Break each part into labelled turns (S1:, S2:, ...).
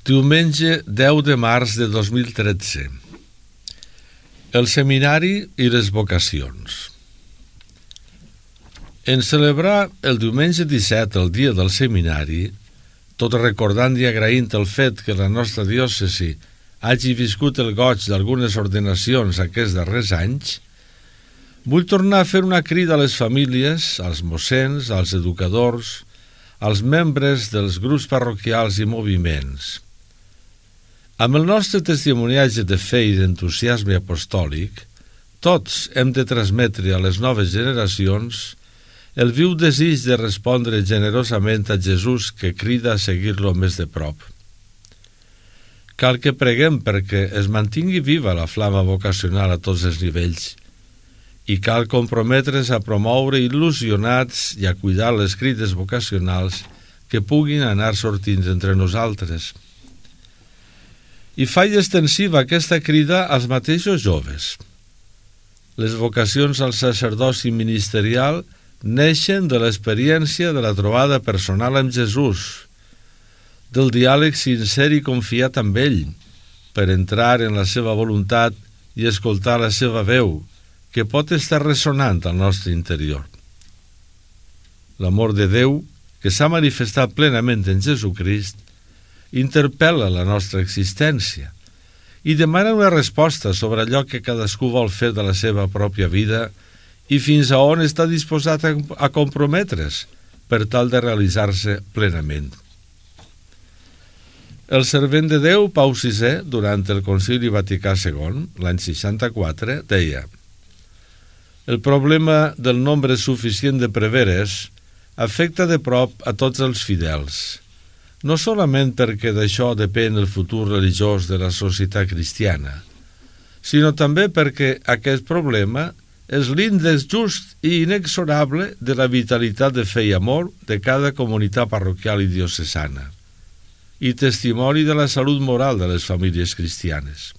S1: Diumenge 10 de març de 2013. El seminari i les vocacions. En celebrar el diumenge 17, el dia del seminari, tot recordant i agraint el fet que la nostra diòcesi hagi viscut el goig d'algunes ordenacions aquests darrers anys, vull tornar a fer una crida a les famílies, als mossens, als educadors, als membres dels grups parroquials i moviments. Amb el nostre testimoniatge de fe i d'entusiasme apostòlic, tots hem de transmetre a les noves generacions el viu desig de respondre generosament a Jesús que crida a seguir-lo més de prop. Cal que preguem perquè es mantingui viva la flama vocacional a tots els nivells i cal comprometre's a promoure il·lusionats i a cuidar les crides vocacionals que puguin anar sortint entre nosaltres. I faig extensiva aquesta crida als mateixos joves. Les vocacions al sacerdoci ministerial neixen de l'experiència de la trobada personal amb Jesús, del diàleg sincer i confiat amb ell, per entrar en la seva voluntat i escoltar la seva veu, que pot estar ressonant al nostre interior. L'amor de Déu, que s'ha manifestat plenament en Jesucrist, interpel·la la nostra existència i demana una resposta sobre allò que cadascú vol fer de la seva pròpia vida i fins a on està disposat a comprometre's per tal de realitzar-se plenament. El servent de Déu, Pau VI, durant el Concili Vaticà II, l'any 64, deia: «El problema del nombre suficient de preveres afecta de prop a tots els fidels, no solament perquè d'això depèn el futur religiós de la societat cristiana, sinó també perquè aquest problema és l'índex just i inexorable de la vitalitat de fe i amor de cada comunitat parroquial i diocesana, i testimoni de la salut moral de les famílies cristianes».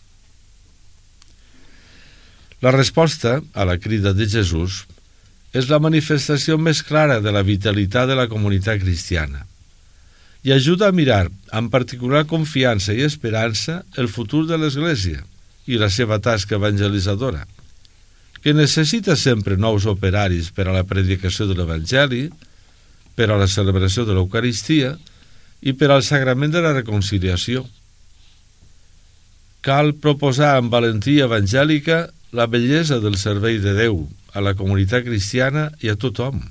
S1: La resposta a la crida de Jesús és la manifestació més clara de la vitalitat de la comunitat cristiana i ajuda a mirar amb particular confiança i esperança el futur de l'Església i la seva tasca evangelitzadora, que necessita sempre nous operaris per a la predicació de l'Evangeli, per a la celebració de l'Eucaristia i per al sagrament de la reconciliació. Cal proposar amb valentia evangèlica la bellesa del servei de Déu a la comunitat cristiana i a tothom.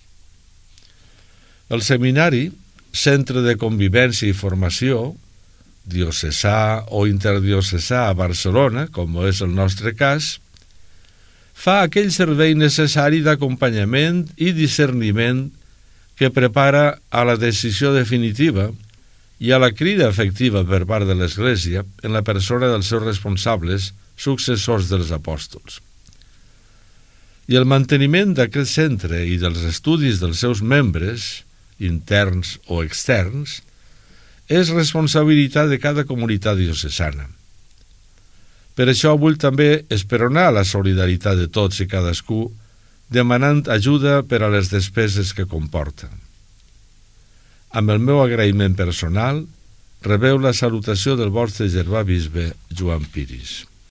S1: El seminari, centre de convivència i formació, diocesà o interdiocesà a Barcelona, com és el nostre cas, fa aquell servei necessari d'acompanyament i discerniment que prepara a la decisió definitiva i a la crida efectiva per part de l'Església en la persona dels seus responsables, successors dels apòstols. I el manteniment d'aquest centre i dels estudis dels seus membres, interns o externs, és responsabilitat de cada comunitat diocesana. Per això vull també esperonar la solidaritat de tots i cadascú, demanant ajuda per a les despeses que comporta. Amb el meu agraïment personal, rebeu la salutació del vostre germà bisbe Joan Piris.